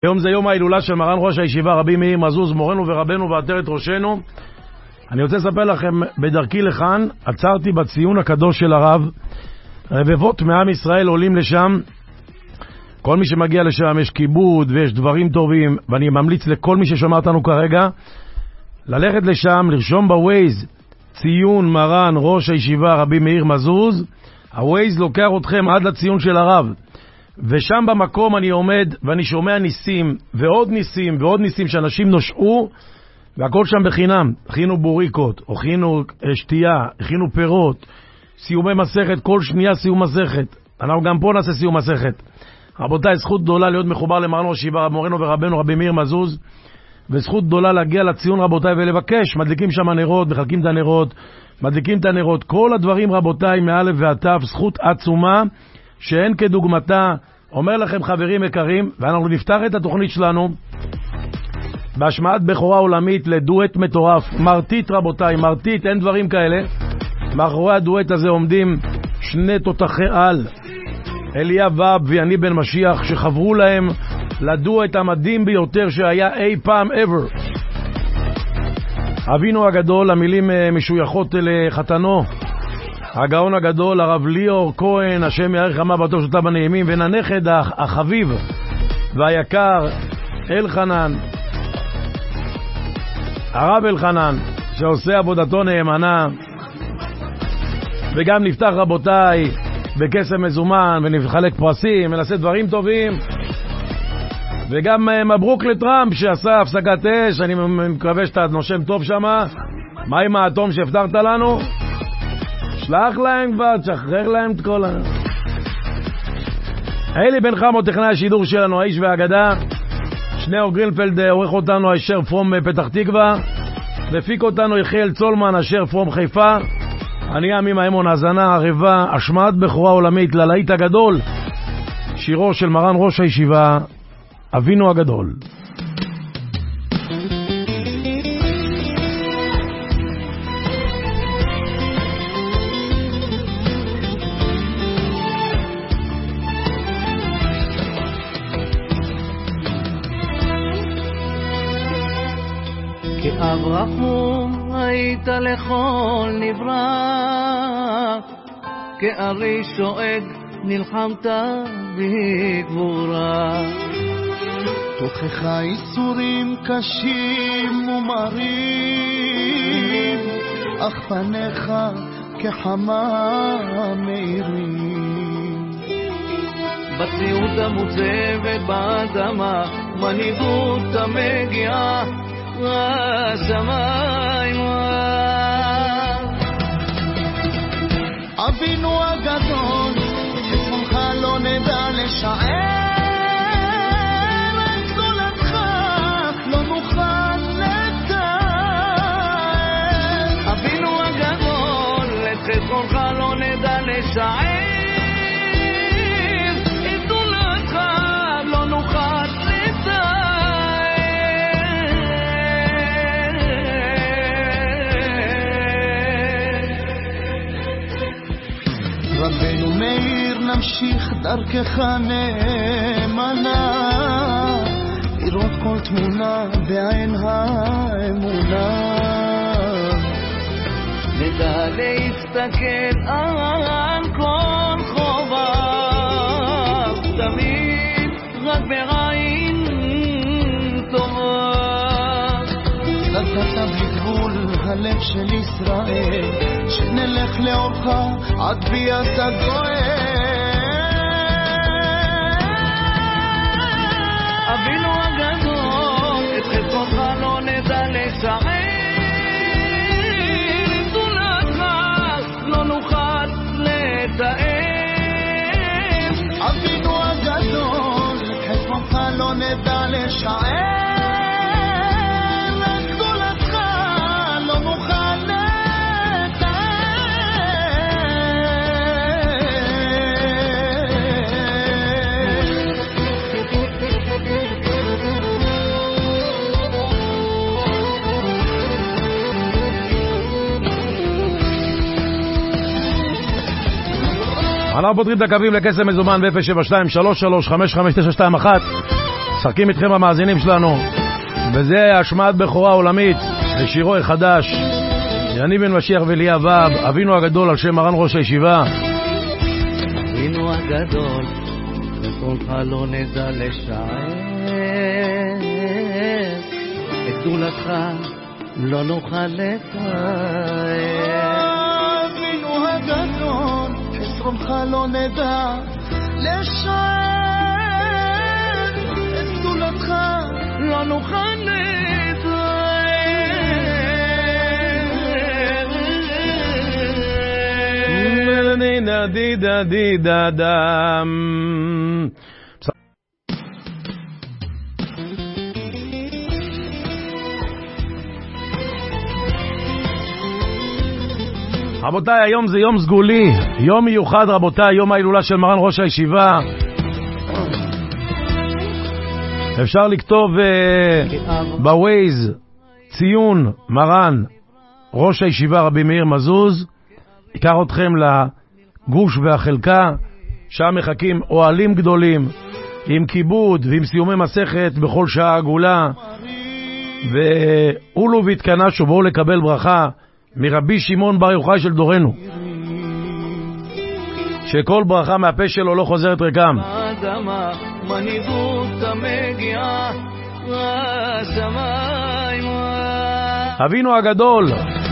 היום זה יום ההילולה של מרן ראש הישיבה רבי מאיר מזוז, מורנו ורבנו ועטרת ראשנו. אני רוצה לספר לכם, בדרכי לכאן עצרתי בציון הקדוש של הרב. רבבות מעם ישראל עולים לשם, כל מי שמגיע לשם יש כיבוד ויש דברים טובים, ואני ממליץ לכל מי ששומע אותנו כרגע ללכת לשם, לרשום בווייז ציון מרן ראש הישיבה רבי מאיר מזוז. הווייז לוקח אתכם עד לציון של הרב, ושם במקום אני עומד ואני שומע ניסים ועוד ניסים ועוד ניסים, שאנשים נושעו והכל שם בחינם. הכינו בוריקות, הכינו שתייה, הכינו פירות, סיומי מסכת, כל שנייה סיום מסכת. אנחנו גם פה נעשה סיום מסכת. רבותיי, זכות גדולה להיות מחובר למרן ראש הישיבה מורנו ורבנו רבי מאיר מזוז, וזכות גדולה להגיע לציון רבותיי ולבקש. מדליקים שם נרות, מחלקים את הנרות, מדליקים את הנרות, כל הדברים רבותיי מאלף ועד תף, זכות עצומה שאין כדוגמתה. אומר לכם חברים יקרים, ואנחנו נפתח את התוכנית שלנו בהשמעת בכורה עולמית לדואט מטורף, מרתית רבותיי, מרתית, אין דברים כאלה. מאחורי הדואט הזה עומדים שני תותחי על, אליאב ואב ויני בן משיח, שחברו להם לדואט המדהים ביותר שהיה אי פעם ever. אבינו הגדול, המילים משויכות לחתנו הגאון הגדול הרב ליאור כהן, השם יאריך ימיו בטוב שלותיו הנעימים, וננכד החביב והיקר אלחנן, הרב אלחנן, שעושה עבודתו נאמנה. וגם נפתח רבותיי בכסף מזומן ונחלק פרסים ונעשה דברים טובים. וגם מברוק לטראמפ שעשה הפסקת אש, אני מקווה שאתה נושם טוב שמה. מה עם האטום שהפתרת לנו? שלח להם כבר, תשחרר להם את כל אלי בן חמו, טכנאי השידור שלנו, האיש והאגדה. שניאור גרינפלד עורך אותנו, אשר פרום פתח תקווה, ופיק אותנו יחיאל צולמן, אשר פרום חיפה. אני עמי מימון, האזנה ערבה, השמעת בכורה עולמית ללהיט הגדול, שירו של מרן ראש הישיבה אבינו הגדול. כאב רחום היית לכל נברא, כארי שואג נלחמת בגבורה. תוכך איסורים קשים ומרים, אך פניך כחמה מאירים. בציאות המוצבת באדמה, מנהיגות המגיעה השמיים. אבינו הגדול, עצמך לא נדע לשער, את גדולתך לא נוכל לתאר. אבינו הגדול, את חסרונך לא נדע לשער, את גדולתך לא נוכל לתאר. רבנו מאיר, נמשיך דרכך נאמנה, לראות כל תמונה בעין האמונה. נדע להסתכל על כל חובה, תמיד רק בעין טובה. נתת בגבול הלב של ישראל, שנלך לאורך עד ביאת הגואל. אבינו הגדול, את חסרונך לא נדע לשער, גדולתך לא נוכל לתאר. אבינו הגדול, את חסרונך לא נדע לשער, אנחנו פותרים את הקווים לכסף מזומן ב-072-33-55-921. משחקים איתכם המאזינים שלנו, וזה השמעת בכורה עולמית לשירו החדש, יניב בן משיח ואליה ו', אבינו הגדול על שם מרן ראש הישיבה. אבינו הגדול, וקולך לא נדע לשער, את גדולתך לא נוכל לתאר. אבינו הגדול, חסרונך לא נדע לשער, את גדולתך לא נוכל לתאר. רבותיי, היום זה יום סגולי, יום מיוחד רבותיי, יום ההילולה של מרן ראש הישיבה. אפשר לכתוב בווייז ציון מרן ראש הישיבה רבי מאיר מזוז, ייקח אתכם לגוש והחלקה, שם מחכים אוהלים גדולים עם כיבוד ועם סיומי מסכת בכל שעה עגולה, ואולו והתכנסו, בואו לקבל ברכה מרבי שמעון בר יוחאי של דורנו, שכל ברכה מהפה שלו לא חוזרת ריקם. האדמה מנהיגות המגיעה השמיים. אבינו הגדול,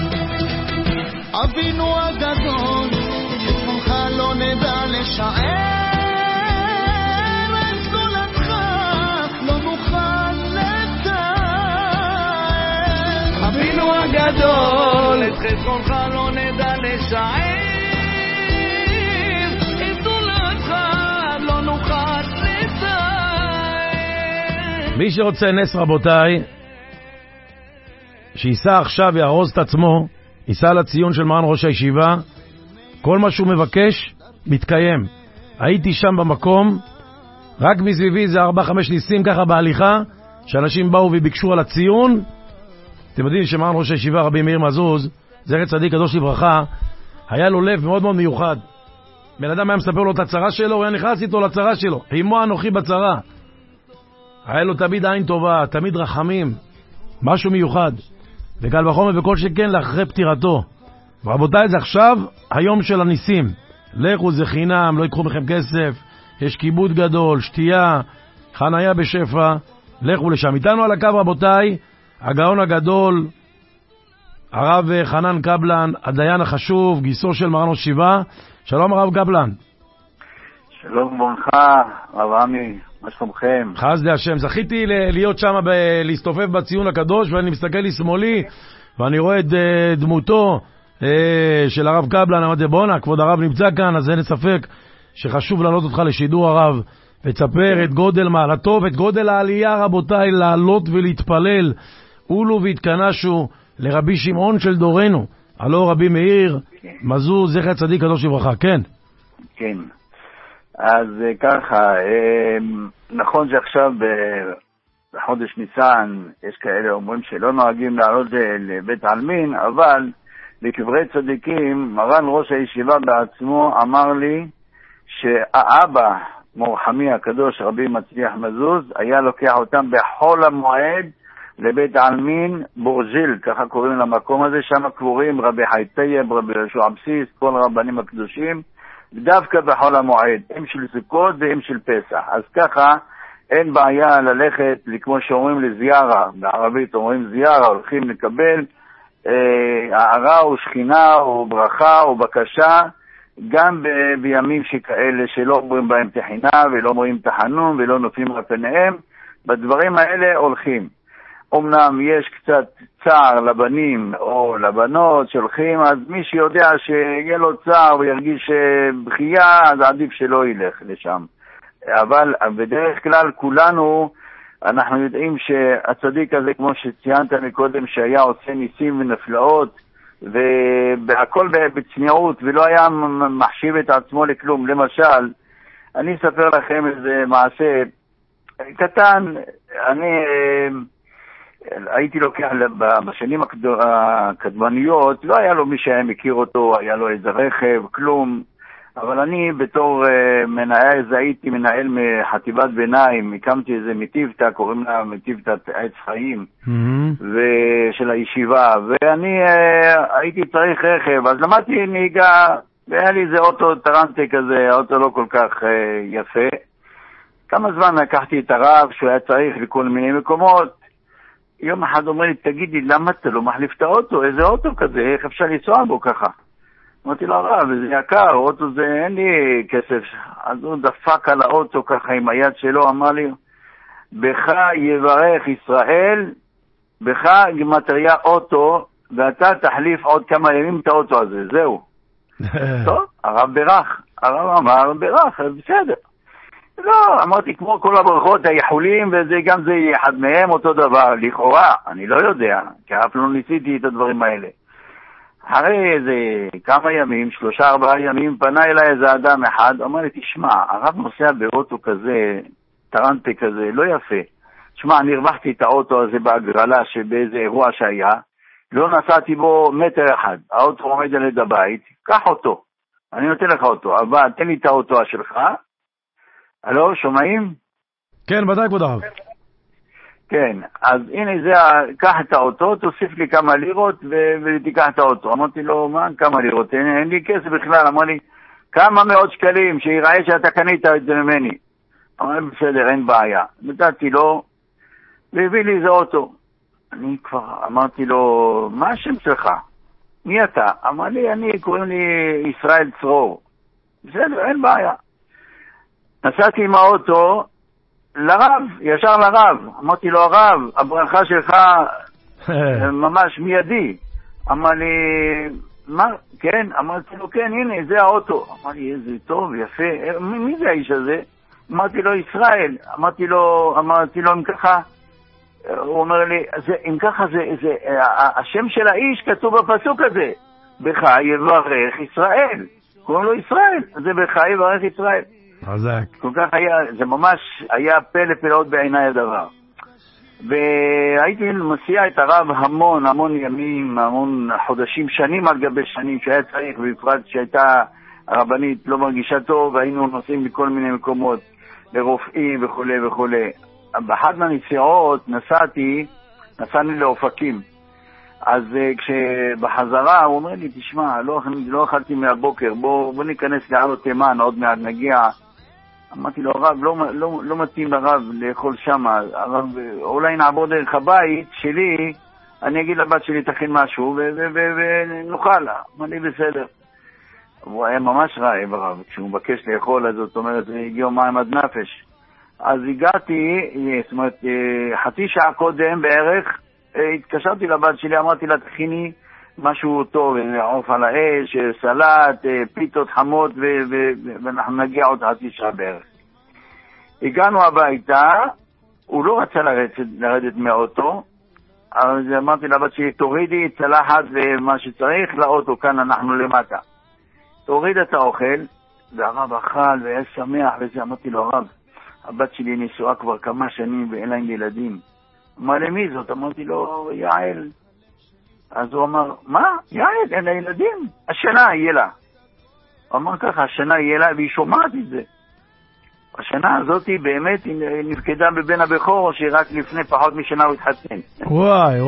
חסרונך לא נדע לשער, את גדולתך לא נוכל לתאר. אבינו הגדול, את חסרונך לא נדע לשער, את גדולתך לא נוכל לתאר. מי שרוצה נס רבותיי, שיסע עכשיו יארוז את עצמו, ייסע לציון של מרן ראש הישיבה, כל מה שהוא מבקש מתקיים. הייתי שם במקום, רק מסביבי זה 4-5 ניסים ככה בהליכה, שאנשים באו וביקשו על הציון. אתם יודעים שמרן ראש הישיבה רבי מאיר מזוז, זכר צדיק קדוש לברכה, היה לו לב מאוד מאוד מיוחד. בן אדם היה מספר לו את הצרה שלו, הוא היה נכנס איתו לצרה שלו, עמו אנוכי בצרה. היה לו תמיד עין טובה, תמיד רחמים, משהו מיוחד. וקל וחומר וכל שכן לאחרי פטירתו. ורבותיי, זה עכשיו היום של הניסים. לכו, זה חינם, לא יקחו מכם כסף, יש כיבוד גדול, שתייה, חניה בשפע, לכו לשם. איתנו על הקו רבותיי, הגאון הגדול, הרב חנן קבלן, הדיין החשוב, גיסו של מרן ראש הישיבה. שלום הרב קבלן. שלום וברכה, רב עמי, מה שלומכם? חסדי השם, זכיתי להיות שם, להסתופף בציון הקדוש, ואני מסתכל לשמאלי, ואני רואה את דמותו של הרב קבלן. אמרתי, בונה, כבוד הרב נמצא כאן, אז אין ספק שחשוב לעלות אותך לשידור הרב, ותספר את גודל מעלתו, ואת גודל העלייה רבותיי, לעלות ולהתפלל, אולו והתכנסו לרבי שמעון של דורנו, הלא רבי מאיר מזוז, זכר צדיק קדוש לברכה. כן. כן. אז ככה, נכון שעכשיו בחודש ניסן יש כאלה אומרים שלא נוהגים לעלות לבית עלמין, אבל בקברי צדיקים מרן ראש הישיבה בעצמו אמר לי שהאבא מורחמי הקדוש רבי מצליח מזוז היה לוקח אותם בחול המועד לבית עלמין בורג'יל, ככה קוראים למקום הזה, שם קבורים רבי חי טייב, רבי יהושע בסיס, כל הרבנים הקדושים, דווקא בחול המועד, אם של סוכות ואם של פסח. אז ככה אין בעיה ללכת, כמו שאומרים לזיארה, בערבית אומרים זיארה, הולכים לקבל הערה או שכינה או ברכה או בקשה, גם בימים שכאלה שלא אומרים בהם תחינה ולא אומרים תחנון ולא נופים על פניהם, בדברים האלה הולכים. אמנם יש קצת צער לבנים או לבנות שהולכים, אז מי שיודע שיהיה לו צער וירגיש בחייה, אז עדיף שלא ילך לשם. אבל בדרך כלל כולנו, אנחנו יודעים שהצדיק הזה, כמו שציינת מקודם, שהיה עושה ניסים ונפלאות, והכל בצניעות, ולא היה מחשיב את עצמו לכלום. למשל, אני אספר לכם איזה מעשה קטן. אני הייתי לוקח בשנים הקדמניות, לא היה לו מי שהיה מכיר אותו, היה לו איזה רכב, כלום. אבל אני בתור מנהל, הייתי מנהל מחטיבת ביניים, הקמתי איזה מטיבתא, קוראים לה מטיבתא עץ חיים, של הישיבה, ואני הייתי צריך רכב, אז למדתי נהיגה, והיה לי איזה אוטו טרנטה כזה, האוטו לא כל כך יפה. כמה זמן לקחתי את הרב שהוא היה צריך לכל מיני מקומות, יום אחד אומר לי, תגידי, למה אתה לא מחליף את האוטו? איזה אוטו כזה, איך אפשר לנסוע בו ככה? אמרתי לו, הרב, זה יקר, אוטו זה, אין לי כסף. אז הוא דפק על האוטו ככה עם היד שלו, אמר לי, בך יברך ישראל, בך גמטריה אוטו, ואתה תחליף עוד כמה ימים את האוטו הזה, זהו. טוב, הרב ברך, הרב אמר ברך, אז בסדר. לא, אמרתי, כמו כל הברכות היחולים, וזה גם זה יהיה אחד מהם אותו דבר, לכאורה, אני לא יודע, כי אף לא ניסיתי את הדברים האלה. אחרי איזה כמה ימים, 3-4 ימים, פנה אליי איזה אדם אחד, אמר לי, תשמע, הרב נוסע באוטו כזה, טרנטה כזה, לא יפה. תשמע, אני הרווחתי את האוטו הזה בהגרלה שבאיזה אירוע שהיה, לא נסעתי בו מטר אחד, האוטו עומד על יד הבית, קח אותו, אני נותן לך אותו, אבל תן לי את האוטו שלך. הלו, שומעים? כן, ודאי כבוד הרב. כן, אז הנה זה, קח את האוטו, תוסיף לי כמה לירות ותיקח את האוטו. אמרתי לו, מה, כמה לירות? אין לי כסף בכלל. אמר לי, כמה מאות שקלים, שיראה שאתה קנית את זה ממני. אמר לי, בסדר, אין בעיה. נתתי לו, והביא לי איזה אוטו. אני כבר אמרתי לו, מה השם שלך? מי אתה? אמר לי, קוראים לי ישראל צרור. בסדר, אין בעיה. נסעתי עם האוטו לרב, ישר לרב. אמרתי לו, הרב, הברכה שלך ממש מיידי. אמר לי, מה? כן? אמרתי לו, כן, הנה, זה האוטו. אמר לי, איזה טוב, יפה. מי זה האיש הזה? אמרתי לו, ישראל. אמרתי לו, אם ככה, הוא אומר לי, אם ככה, השם של האיש כתוב בפסוק הזה. בך יברך ישראל. קוראים לו ישראל. זה בך יברך ישראל. חזק. כל כך היה, זה ממש היה פלא פלאות בעיניי הדבר. והייתי מסיע את הרב המון ימים, המון חודשים, שנים על גבי שנים, שהיה צריך, בפרט שהייתה הרבנית לא מרגישה טוב, והיינו נוסעים בכל מיני מקומות, לרופאים וכו'. באחת מהנסיעות נסענו לאופקים. אז כשבחזרה הוא אומר לי, תשמע, לא אכלתי מהבוקר, בוא ניכנס לעלות תימן, עוד מעט נגיע. אמרתי לו, הרב, לא מתאים לרב לאכול שם, הרב, אולי נעבור דרך הבית שלי, אני אגיד לבת שלי תכין משהו ונאכל. אמר לי, בסדר. הוא היה ממש רעב, הרב, כשהוא מבקש לאכול, אז זאת אומרת, הגיעו מים עד נפש. אז הגעתי, זאת אומרת, חצי שעה קודם בערך, התקשרתי לבת שלי, אמרתי לה, תכיני משהו טוב, עוף על האש, סלט, פיתות חמות, ואנחנו נגיע עוד חצי שעה בערך. הגענו הביתה, הוא לא רצה לרדת מהאוטו, אז אמרתי לבת שלי, תורידי צלחת ומה שצריך לאוטו, כאן אנחנו למטה. תוריד את האוכל, והרב אכל והיה שמח וזה, אמרתי לו, הרב, הבת שלי נשואה כבר כמה שנים ואין להם ילדים. אמר למי זאת? אמרתי לו, יעל. אז הוא אמר, מה? יעל, אין לה ילדים? השנה יהיה לה. הוא אמר ככה, השנה יהיה לה, והיא שומעת את זה. השנה הזאת היא באמת נפקדה בבן הבכור, שרק לפני פחות משנה הוא התחתן. וואי.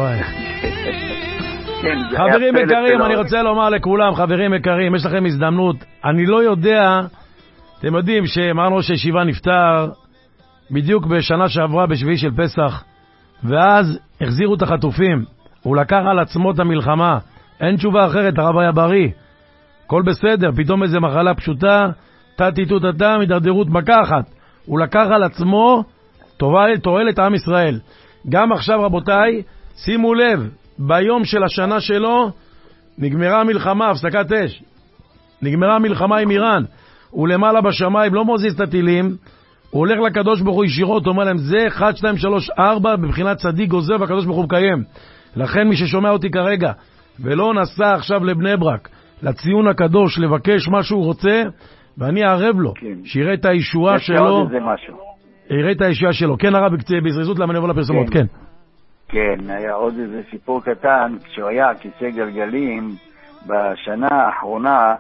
כן, חברים יקרים, אני רוצה לומר לכולם, חברים יקרים, יש לכם הזדמנות. אני לא יודע, אתם יודעים שמרן ראש הישיבה נפטר בדיוק בשנה שעברה בשביעי של פסח, ואז החזירו את החטופים. הוא לקח על עצמו את המלחמה. אין תשובה אחרת, הרב היה בריא. הכל בסדר, פתאום איזו מחלה פשוטה, תת-תת-תת, מדרדרות מכה אחת. הוא לקח על עצמו תועלת עם ישראל. גם עכשיו, רבותיי, שימו לב, ביום של השנה שלו, נגמרה המלחמה, הפסקת אש. נגמרה המלחמה עם איראן. הוא למעלה בשמיים, לא מוזיז את הטילים, הוא הולך לקדוש ברוך הוא ישירות, הוא אומר להם, זה 1, 2, 3, 4, בבחינת צדיק גוזר, והקדוש ברוך הוא מקיים. לכן מי ששומע אותי כרגע, ולא נסע עכשיו לבני ברק, לציון הקדוש, לבקש מה שהוא רוצה, ואני אערב לו, כן. שיראה את הישועה שלו. יראה את הישועה שלו. כן, הרב, בזריזות למה נבוא לפרסומות, כן. כן, היה עוד איזה סיפור קטן, כשהוא היה כיסא גלגלים, בשנה האחרונה,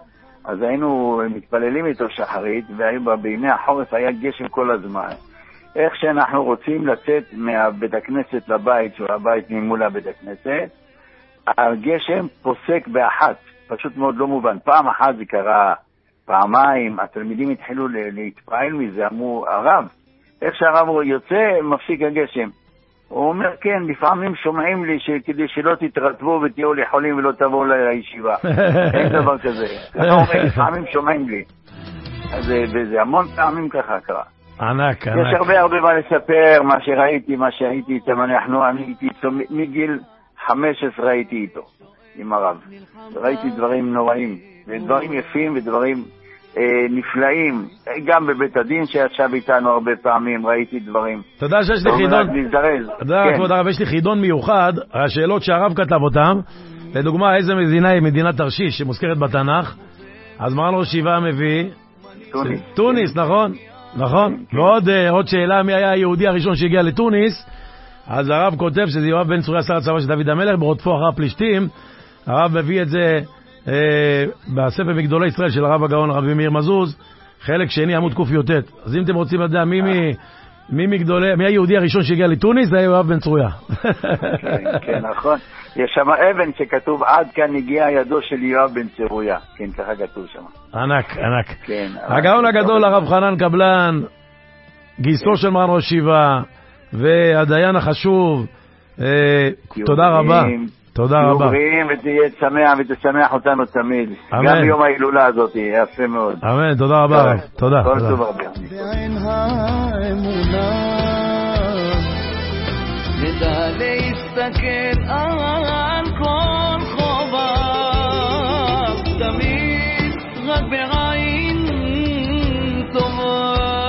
אז היינו מתפללים איתו שחרית, ובימי החורף היה גשם כל הזמן. איך שאנחנו רוצים לצאת מהבית הכנסת לבית, שהוא הבית ממול הבית הכנסת, הגשם פוסק באחת, פשוט מאוד לא מובן. פעם אחת זה קרה, פעמיים, התלמידים התחילו להתפעל מזה, אמרו, הרב, איך שהרב יוצא, מפסיק הגשם. הוא אומר, כן, לפעמים שומעים לי כדי שלא תתרטבו ותהיו לי חולים ולא תבואו לישיבה. אין דבר כזה. ככה אומר, לפעמים שומעים לי. אז זה המון פעמים ככה קרה. ענק, ענק. יש הרבה מה לספר, מה שראיתי, מה שהייתי איתם. אני הייתי איתו, מגיל 15 הייתי איתו, עם הרב. ראיתי דברים נוראים, ודברים יפים ודברים נפלאים. גם בבית הדין שישב איתנו הרבה פעמים, ראיתי דברים. תודה שיש לי חידון. תודה, כבוד הרב, יש לי חידון מיוחד, השאלות שהרב כתב אותם. לדוגמה, איזה מדינה היא מדינת תרשיש שמוזכרת בתנ"ך? אז מרן ראש ישיבה מביא תוניס, נכון? נכון. ועוד שאלה, מי היה היהודי הראשון שהגיע לתוניס? אז הרב כותב שזה יואב בן צרויה, שר הצבא של דוד המלך, ברודפו אחר הפלישתים. הרב מביא את זה בספר מגדולי ישראל של הרב הגאון רבי מאיר מזוז, חלק שני עמוד ק"ט. אז אם אתם רוצים לדעת מי היהודי הראשון שהגיע לתוניס, זה היה יואב בן צרויה. כן, נכון. יש שם אבן שכתוב עד כאן הגיע ידו של יואב בן צרויה. כן, ככה כתוב שם. ענק, ענק. הגאון הגדול הרב חנן קבלן, גיסו של מרן ראש ישיבה והדיין החשוב, תודה רבה. תודה רבה. תהיו בריאים ותהיה שמח ותשמח אותנו תמיד. גם ביום ההילולה הזאת, יפה מאוד. אמן, תודה רבה. תודה. כל טוב הרבה. בעין האמונה נדע להסתכל על כל חובה, תמיד רק בעין טובה.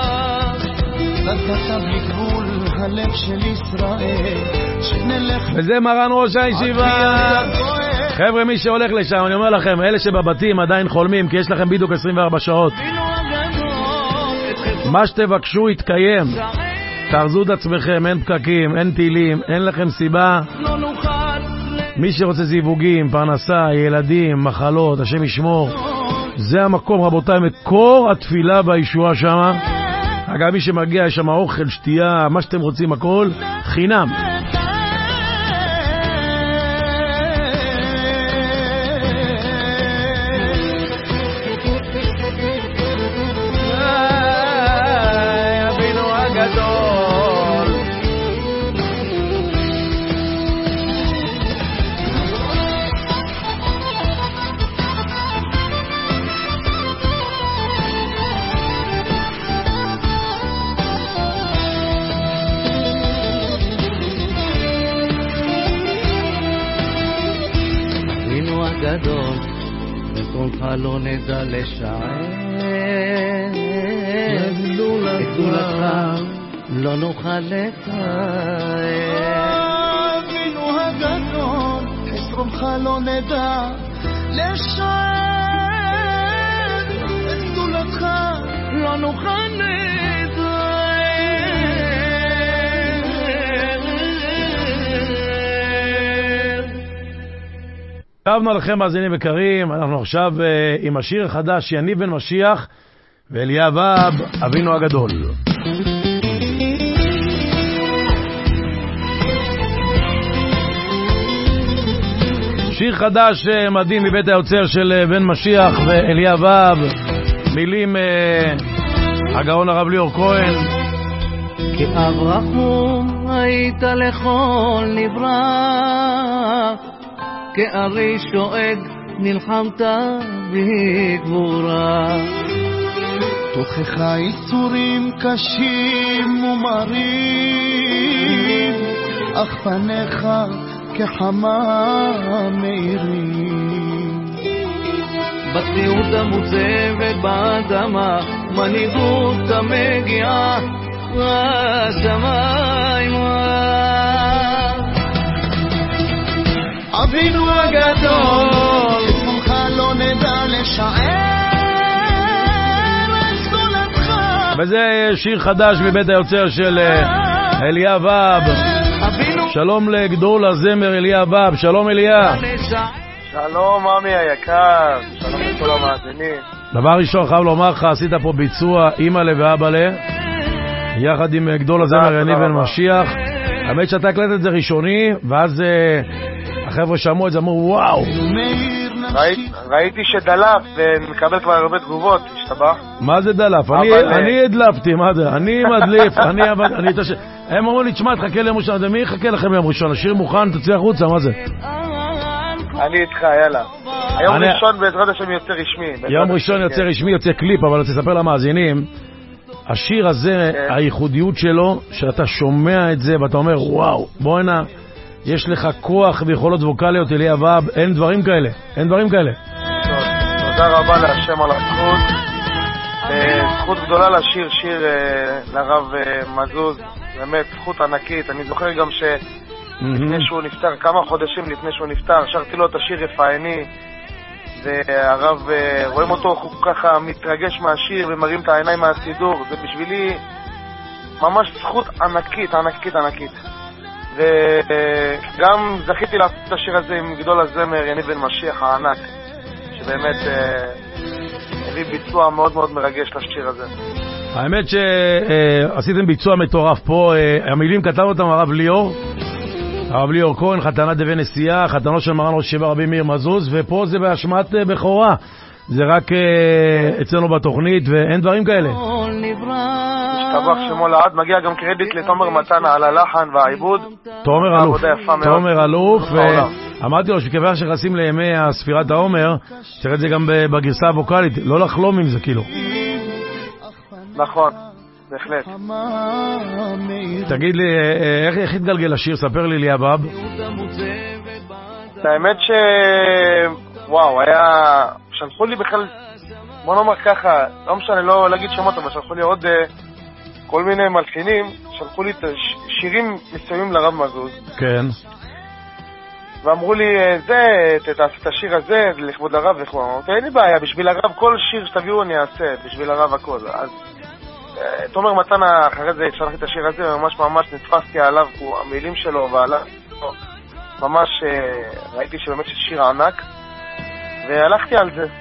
בגדת בגבול הלב של ישראל, שנלך וזה מרן ראש הישיבה. חבר'ה, מי שהולך לשם, אני אומר לכם, אלה שבבתים עדיין חולמים, כי יש לכם בדיוק 24 שעות. מה שתבקשו יתקיים. תרזו את עצמכם, אין פקקים, אין טילים, אין לכם סיבה. מי שרוצה זיווגים, פרנסה, ילדים, מחלות, השם ישמור, זה המקום, רבותיי, מקור התפילה בישועה שם. אגב, מי שמגיע, יש שם אוכל, שתייה, מה שאתם רוצים, הכל חינם. גדול, וקולך לא נדע לשער, גדולתך לא נוכל לתאר. אבינו הגדול, חסרונך לא נדע לשער, גדולתך לא נוכל לתאר. שבנו לכם מאזינים יקרים, אנחנו עכשיו עם השיר החדש, יניב בן משיח ואליאב אבינו הגדול. שיר חדש מדהים מבית היוצר של בן משיח ואליאב, מילים הגאון הרב ליאור כהן. כי אב רחום היית לכל נברא, כארי שואג נלחמת בגבורה. תוכך יצורים קשים ומרים, אך פניך כחמה מאירים. בצניעות המוצבת באדמה, מנהיגות המגיעה השמיימה. אבינו הגדול, חסרונך לא נדע לשער, גדולתך. וזה שיר חדש מבית היוצר של אליאב. שלום לגדול הזמר אליאב. שלום אליה. שלום, עמי היקר, שלום לכל המאזינים. דבר ראשון, חייב לומר לך, עשית פה ביצוע אימא'לה ואבא'לה, יחד עם גדול הזמר יניב בן משיח. האמת שאתה הקלטת את זה ראשוני, ואז החבר'ה שמעו את זה, אמרו וואו. ראיתי שדלף ומקבל כבר הרבה תגובות, השתבח. מה זה דלף? אני הדלפתי, מה זה? אני מדליף, הם אמרו לי, תשמע, תחכה ליום ראשון, מי יחכה לכם ליום ראשון? השיר מוכן, תצא החוצה, מה זה? אני איתך, יאללה. היום ראשון בעזרת השם יוצא רשמי. יום ראשון יוצא רשמי, יוצא קליפ, אבל אני אספר למאזינים, השיר הזה, הייחודיות שלו, שאתה שומע את זה ואתה אומר, וואו, בוא הנה, יש לך כוח ויכולות ווקליות, אלי אבב, אין דברים כאלה, אין דברים כאלה. תודה רבה להשם על הזכות. זכות גדולה לשיר שיר לרב מזוז, באמת זכות ענקית. אני זוכר גם לפני שהוא נפטר, כמה חודשים לפני שהוא נפטר, שרתי לו את השיר רפאיני, והרב רואים אותו, הוא ככה מתרגש מהשיר ומרים את העיניים מהסידור. זה בשבילי ממש זכות ענקית, ענקית, ענקית. וגם זכיתי לעשות את השיר הזה עם גדול הזמר יניב בן משיח הענק, שבאמת הביא ביצוע מאוד מאוד מרגש לשיר הזה. האמת שעשיתם ביצוע מטורף פה, המילים כתב אותם הרב ליאור כהן, חתנה דבי נשיאה, חתנו של מרן ראש ישיבה רבי מאיר מזוז, ופה זה באשמת בכורה, זה רק אצלנו בתוכנית ואין דברים כאלה. השתבח שמו לעד, מגיע גם קרדיט לתומר מתנה על הלחן והעיבוד. תומר אלוף, ואמרתי לו שכיוון שרצים לימי ספירת העומר, צריך את זה גם בגרסה הווקלית, לא לחלום עם זה כאילו. נכון, בהחלט. תגיד לי, איך התגלגל השיר? ספר לי אבב. האמת וואו, שלחו לי בכלל, בוא נאמר ככה, לא משנה, לא להגיד שמות, אבל שלחו לי עוד כל מיני מלחינים, שלחו לי שירים מסוימים לרב מזוז. כן. ואמרו לי, תעשה את השיר הזה לכבוד הרב וכו'. אמרתי, אין לי בעיה, בשביל הרב כל שיר שתביאו אני אעשה, בשביל הרב הכל. אז תומר מתנה, אחרי זה שלחתי את השיר הזה, וממש ממש נתפסתי עליו, המילים שלו ועליו, ממש ראיתי שבאמת שיר ענק, והלכתי על זה.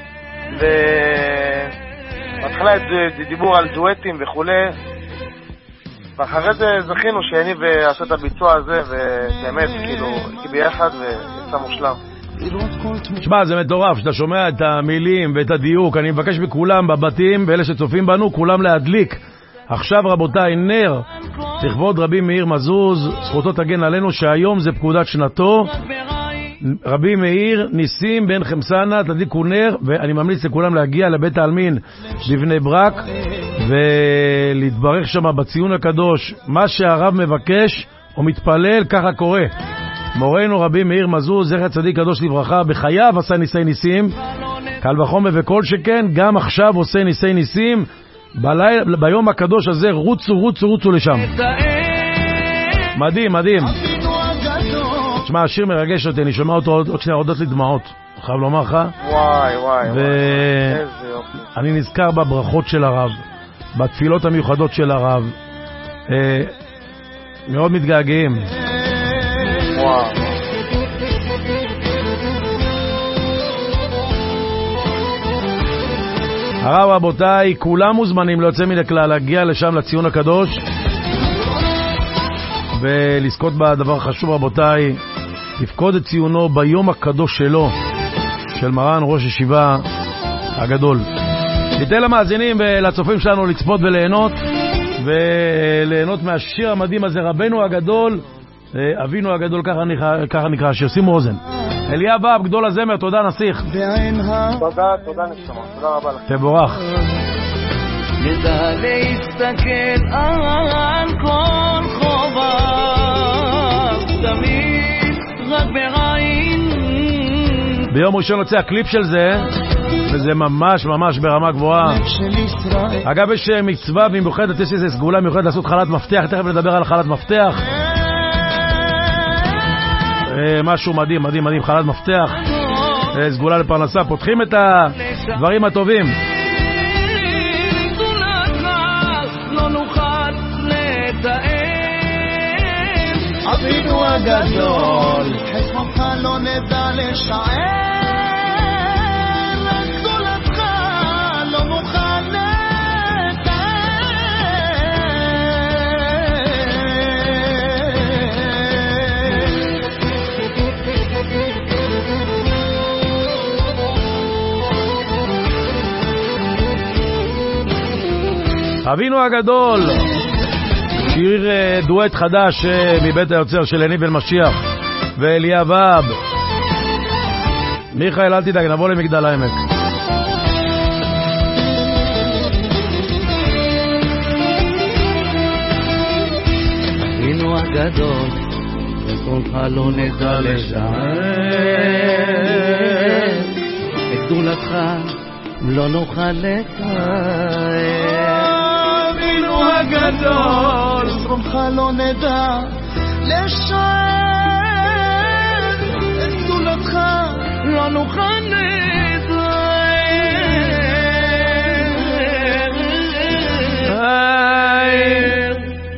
והתחלה דיבור על דואטים וכו', ואחרי זה זכינו שיניב עשה את הביצוע הזה, ובאמת כאילו הייתי ביחד ויצא מושלם. תשמע, זה מטורף שאתה שומע את המילים ואת הדיוק. אני מבקש מכולם בבתים ואלה שצופים בנו, כולם להדליק עכשיו רבותיי נר לכבוד רבי מאיר מזוז, זכותו תגן עלינו, שהיום זה פקודת שנתו. רבי מאיר ניסים בן חמסנה, תדליקו נר, ואני ממליץ לכולם להגיע לבית העלמין בבני ברק ולהתברך שם בציון הקדוש. מה שהרב מבקש או מתפלל ככה קורה. מורנו רבי מאיר מזוז זכר צדיק קדוש לברכה, בחייו עשה ניסי ניסים, קל וחומר וכל שכן גם עכשיו עושה ניסי ניסים. ביום הקדוש הזה רוצו לשם. מדהים, מדהים. תשמע, השיר מרגש אותי, אני שומע אותו עוד שנייה, עודות לי דמעות, חייב לומר לך. וואי, אני נזכר בברכות של הרב, בתפילות המיוחדות של הרב, מאוד מתגעגעים. וואו. הרב, רבותיי, כולם מוזמנים ליוצא מן הכלל להגיע לשם לציון הקדוש ולזכות בדבר חשוב, רבותיי, לפקוד את ציונו ביום הקדוש שלו, של מרן ראש ישיבה הגדול. ניתן למאזינים ולצופים שלנו לצפות וליהנות מהשיר המדהים הזה, רבנו הגדול, אבינו הגדול, ככה נקרא השיר. שימו אוזן. אליה בב, גדול הזמר, תודה נסיך. תודה נשמה, תודה רבה לך. תבורך. נדע להסתכל על כל חובה, תמיד רק בעין. ביום ראשון יוצא הקליפ של זה, וזה ממש ממש ברמה גבוהה. אגב, יש מצווה במיוחדת, יש איזו סגולה מיוחדת לעשות חלת מפתח, תכף נדבר על חלת מפתח. משהו מדהים, מדהים, מדהים, חלת מפתח, סגולה לפרנסה, פותחים את הדברים הטובים. לא נוכל לתאם אבינו הגדול, חסרונך לא נדע לשער, גדולתך לא נוכל אבינו הגדול, שיר דואט חדש מבית היוצר של יניב בן משיח ואליה באב. מיכאל, אל תדאג, נבוא למגדל העמק. אבינו הגדול, וחסרונך לא נדע לשער, את גדולתך לא נוכל לתאר. אבינו הגדול, חסרונך לא נדע לשער, את גדולתך לא נוכל לתאר.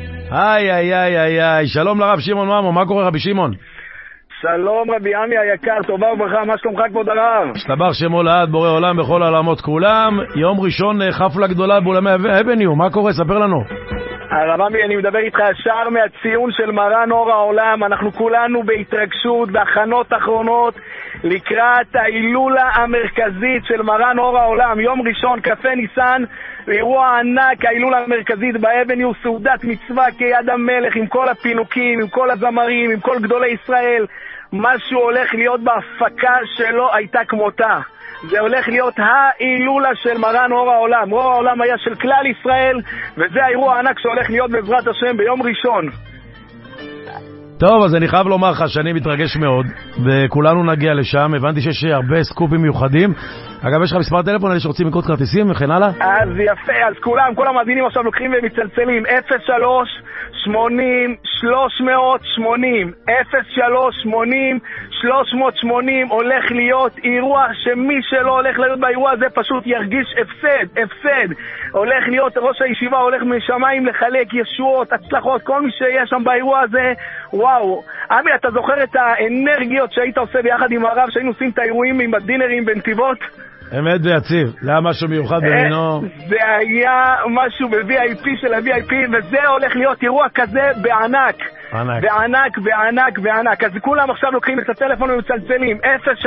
היי, שלום לרב שמעון ממו, מה קורה רבי שמעון? שלום רבי עמי היקר, טובה וברכה, מה שלומך כבוד הרב? השתבח שמו לעד בורא עולם בכל העולמות כולם. יום ראשון חפלה גדולה באולמי אבניו, מה קורה? ספר לנו. הרב עמי, אני מדבר איתך ישר מהציון של מרן אור העולם. אנחנו כולנו בהתרגשות, בהכנות אחרונות לקראת ההילולה המרכזית של מרן אור העולם. יום ראשון, כ"ה ניסן, אירוע ענק, ההילולה המרכזית באבניו, סעודת מצווה כיד המלך, עם כל הפינוקים, עם כל הזמרים, עם כל גדולי ישראל. משהו הולך להיות בהפקה שלא הייתה כמותה. זה הולך להיות ההילולה של מרן אור העולם. אור העולם היה של כלל ישראל, וזה האירוע הענק שהולך להיות בעזרת השם ביום ראשון. טוב, אז אני חייב לומר לך שאני מתרגש מאוד, וכולנו נגיע לשם. הבנתי שיש הרבה סקופים מיוחדים. אגב, יש לך מספר טלפון, אלה שרוצים לקרוא כרטיסים וכן הלאה? אז יפה, אז כל המאזינים עכשיו לוקחים ומצלצלים 03-80-380 הולך להיות אירוע שמי שלא הולך להיות באירוע הזה פשוט ירגיש הפסד. הולך להיות, ראש הישיבה הולך משמיים לחלק ישועות, הצלחות, כל מי שיש שם באירוע הזה. וואו, עמי, אתה זוכר את האנרגיות שהיית עושה ביחד עם הרב, שהיינו עושים את האירועים עם הדינרים בנתיבות? אמת ויציב, זה היה משהו מיוחד במינו. זה היה משהו ב-VIP של ה-VIP, וזה הולך להיות אירוע כזה בענק. בענק. אז כולם עכשיו לוקחים את הטלפון ומצלצלים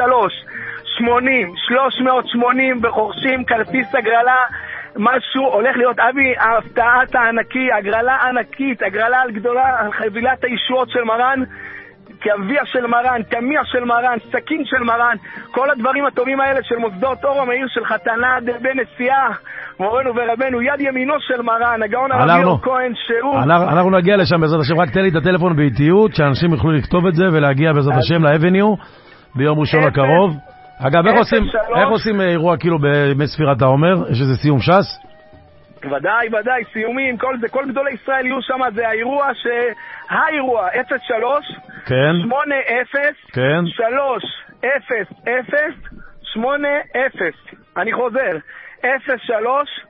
03-80-380 וחורשים כרטיס הגרלה. משהו הולך להיות, אבי, ההפתעת הענקי, הגרלה ענקית, הגרלה על גדולה, על חבילת הישועות של מרן, כאביה של מרן, תמיה של מרן, סכין של מרן, כל הדברים הטובים האלה של מוסדות אור המאיר, של חתנה דרבי נשיאה, מורנו ורבנו, יד ימינו של מרן, הגאון הרב ליאור כהן, שהוא... אנחנו נגיע לשם בעזרת השם, רק תן לי את הטלפון באיטיות, שאנשים יוכלו לכתוב את זה ולהגיע בעזרת השם לאבניו ביום ראשון הקרוב. אגב, איך עושים אירוע כאילו בימי ספירת העומר? יש איזה סיום ש"ס? ודאי, סיומים, כל גדולי ישראל יהיו שם, זה האירוע 03 כן 80 כן 300 אני חוזר 03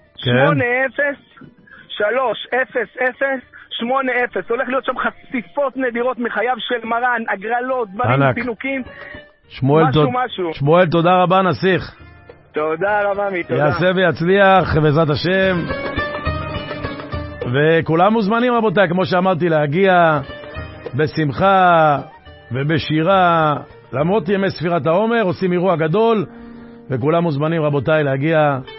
80 הולך להיות שם חשיפות נדירות מחייו של מרן, הגרלות, דברים, פינוקים, שמואל, תודה רבה נסיך. תודה רבה מי, תודה. יעשה ויצליח בעזרת השם. וכולם מוזמנים רבותיי, כמו שאמרתי, להגיע בשמחה ובשירה, למרות ימי ספירת העומר, עושים אירוע גדול, וכולם מוזמנים רבותיי להגיע